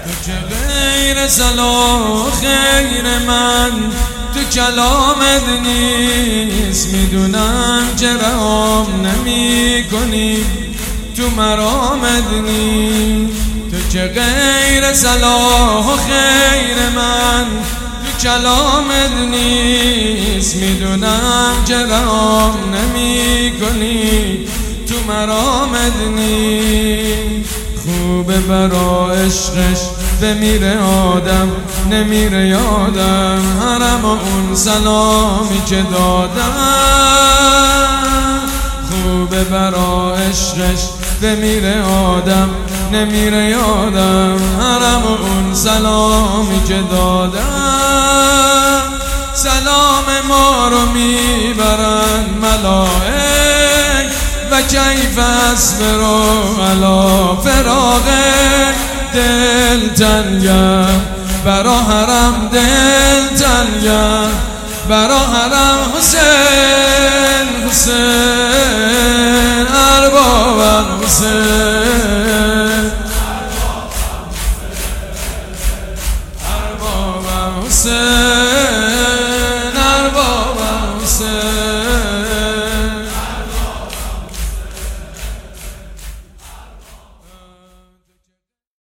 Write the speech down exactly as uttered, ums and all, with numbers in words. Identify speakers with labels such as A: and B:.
A: تو که غیر صلاح خیر من تو کلامت نیست، میدونم که رهام نمی کنی تو مرامت نیست. تو که غیر صلاح و خیر من تو کلامت نیست، میدونم که رهام نمی کنی تو مرامت نیست. خوبه برا عشقش بمیره آدم، نمیره یادم حرم و اون سلامی که دادم. خوبه برا عشقش بمیره آدم، نمیره یادم حرم و اون سلامی که دادم. سلام ما رو میبرن ملائک و کیف اصبر علی فراقک. دل تنگم برا حرم، دل تنگم برا حرم. حسین حسین ارباب حسین.